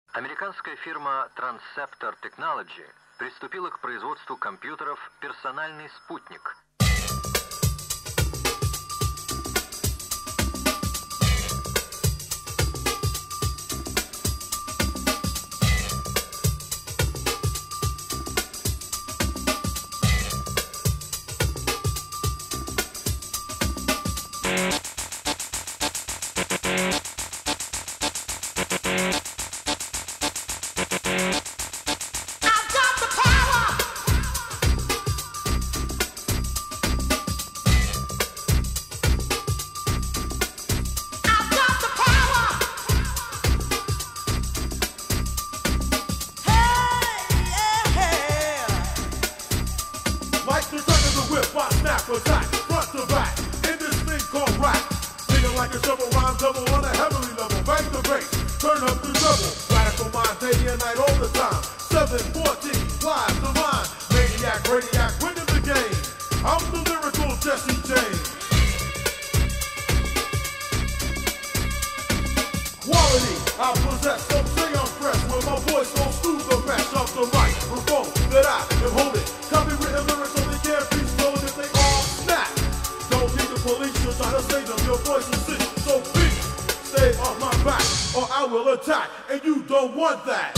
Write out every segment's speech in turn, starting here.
Американская фирма Transceptor Technology приступила к производству компьютеров «Персональный спутник». Attack, front to back, in this thing called rap. Thinking like a shovel, rhyme double on a heavenly level. Bang the bass, turn up the treble. Radical mind, day and night, all the time. 714, live, divine. Maniac, radiac, winning the game. I'm the lyrical Jesse James. Quality, I possess, some say I'm fresh. When my voice goes through the mesh of the microphone that I am holding. Copywritten lyrics only can't be stolen if they all snap. Don't need the police to try to save them. Your voice is sick, so please stay off my back, or I will attack, and you don't want that.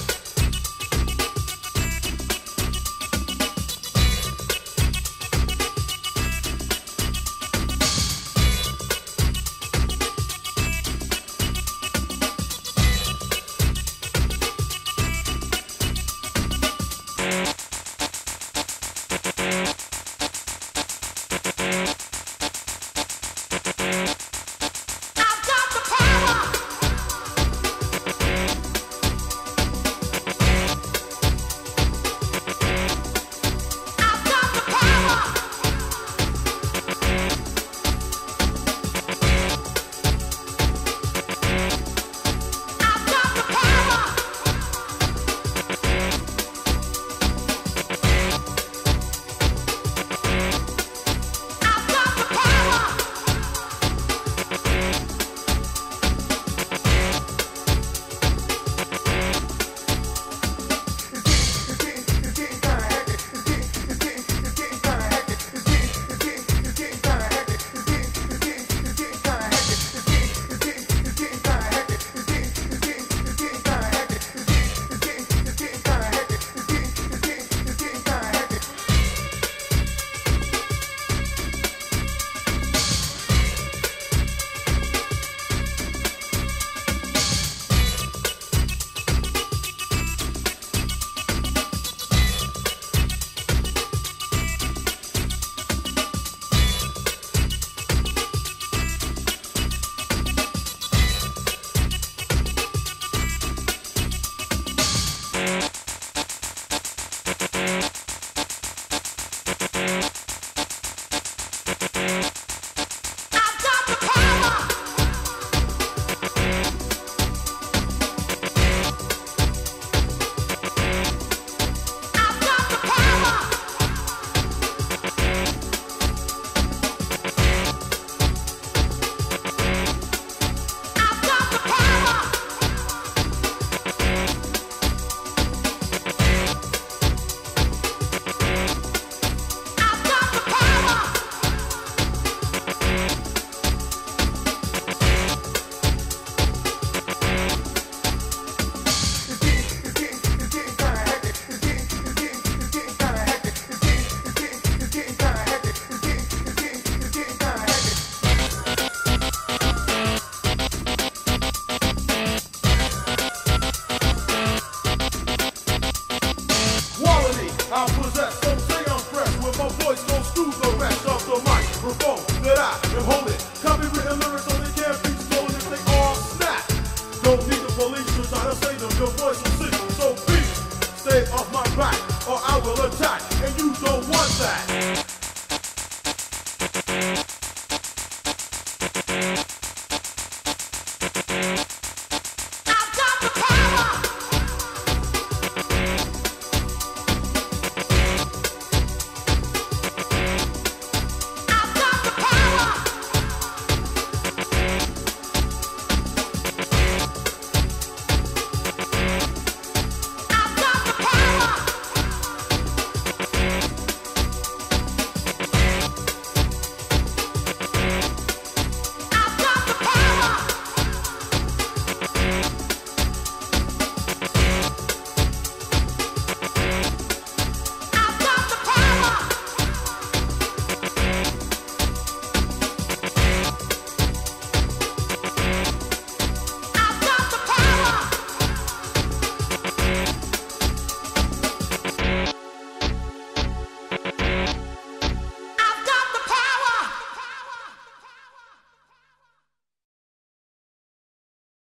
I possess, some say I'm fresh. When my voice goes through the rest of the microphone that I am holding. Copywritten lyrics only can't be stolen if they all snap. Don't need the police to try to save them. Your voice is sick, so please stay off my back, or I will attack, and you don't want that.